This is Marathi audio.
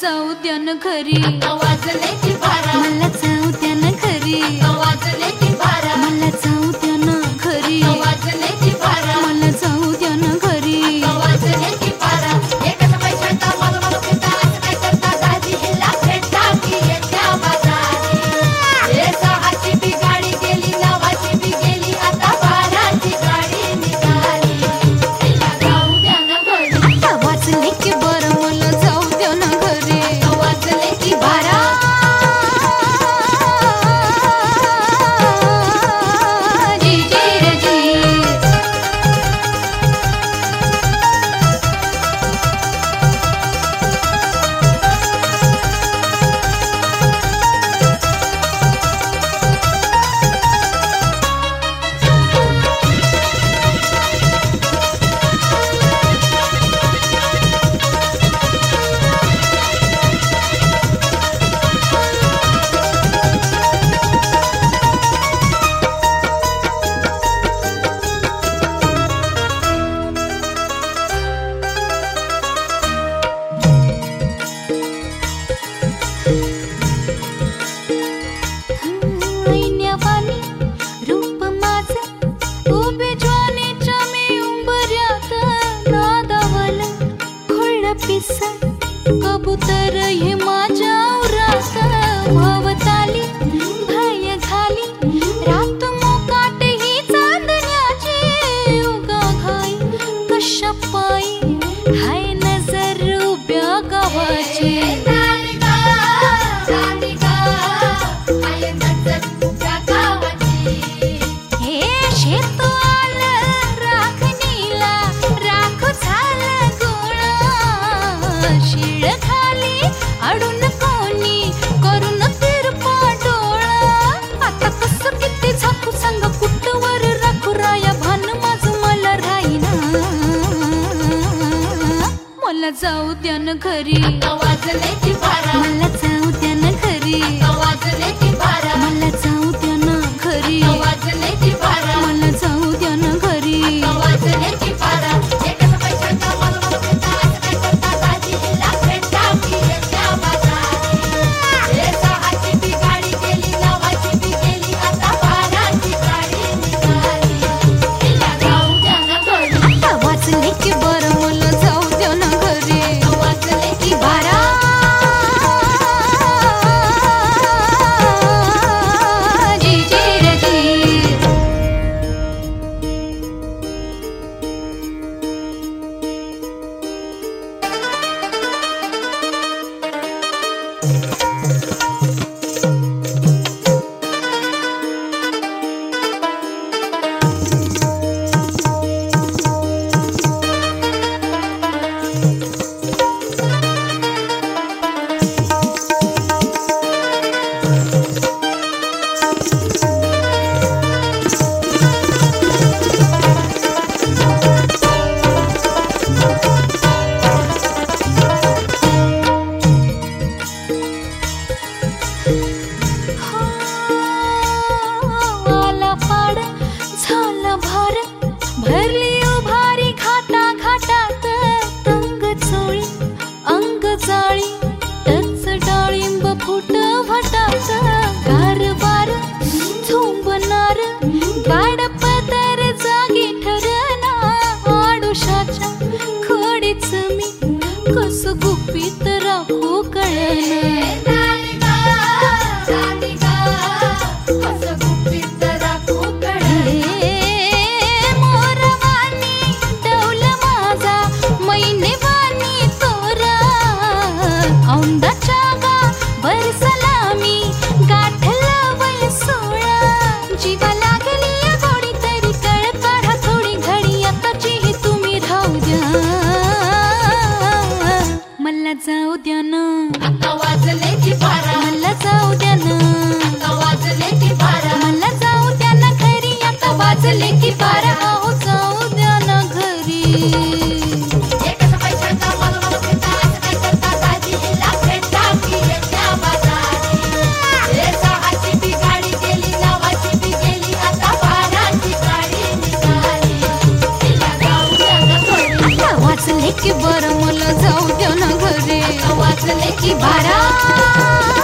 जाऊ द्या ना घरी, वाजले की बारा, मला जाऊ द्या ना घरी, वाजले की बारा, मला जाऊ द्या ना घरी, वाजले की बारा, मला जाऊ द्या ना घरी. वाजले की बारा. एकच पैशाचा मग पिता असं काय करता दाजी हिला भेटता की येत्या बाजारी. हे सहाची बी गाडी गेली, नवाची बी गेली, आता बाराची गाडी निघाली. हिला जाऊ द्या ना घरी, आता वाजले की बरं मला जाऊ द्या ना घरी, वाजले की बारा. जी जी रे जी. ऐन्यावानी रूप माझं उभे ज्वानीच्या मी उंबऱ्यात नादावलं खुळं पिसं कबूतर हे माझ्या उरात भवताली भय घाली रात मोकाट ही चांदण्याची उगा घाई कशा पायी हाय नजर उभ्या गावाची. हे शेत आलं राखणीला राख झालं गोळा शिळ खाली अडून कोणी करून तिरपा डोळा. आता कसं किती झाकू सांग कुठवर राखू राया भान माझं मला राहीना. मला जाऊ द्या ना घरी, वाजले की बारा, मला जाऊ द्या ना घरी, वाजले की बारा, मला जाऊ द्या ना घरी, वाजले की बारा, मला जाऊ द्या ना घरी. वाजले की बारा. एकच पैशाचा मग पिता असं काय करता दाजी हिला भेटता की येत्या बाजारी. हे सहाची बी गाडी गेली, नवाची बी गेली, आता बाराची गाडी निघाली. हिला जाऊ द्या ना घरी, आता वाजले की बरं मला जाऊ द्या ना घरी, वाजले की बारा. जी जी रे जी. आला पाड झाला भार भरली उभारी घाटा घाटात तंग चोळी अंग जाळी टच डाळिंब फुट भटात गारवार झोंबणार गाड पदर जागी ठरना आडुशाच्या खोडीच मी कस गुपित राखू कळना. मोरवानी डौल माझा मैनेवानी तोरा औंदाच्या गावर सलामी गाठला वय 16. जीवा लागली या गोडी तरी कळ काढा थोडी घडी आताची ही तुम्ही राहू द्या. मला जाऊ द्या ना, वाजले की बारा, मला जाऊ द्या ना, वाजले की बारा, मला जाऊ द्या ना घरी. आता वाजले की बारा, अहो जाऊ द्या ना घरी. एकच पैशाचा मग पिता असं काय करता दाजी हिला भेटता की येत्या बाजारी. हे सहाची बी गाडी गेली, नवाची बी गेली, आता बाराची गाडी निघाली. हिला जाऊ द्या ना घरी, आता वाजले की बरं मला जाऊ द्या ना घरी, वाजले की बारा